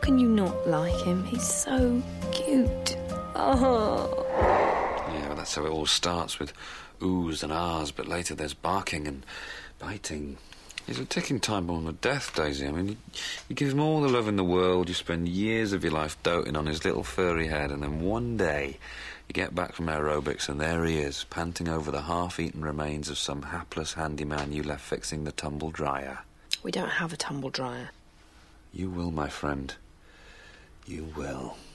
can you not like him? He's so cute. Oh. Yeah, well, that's how it all starts, with oohs and ahs, but later there's barking and biting. He's a ticking time bomb of death, Daisy. I mean, you give him all the love in the world, you spend years of your life doting on his little furry head, and then one day you get back from aerobics and there he is, panting over the half-eaten remains of some hapless handyman you left fixing the tumble dryer. We don't have a tumble dryer. You will, my friend. You will.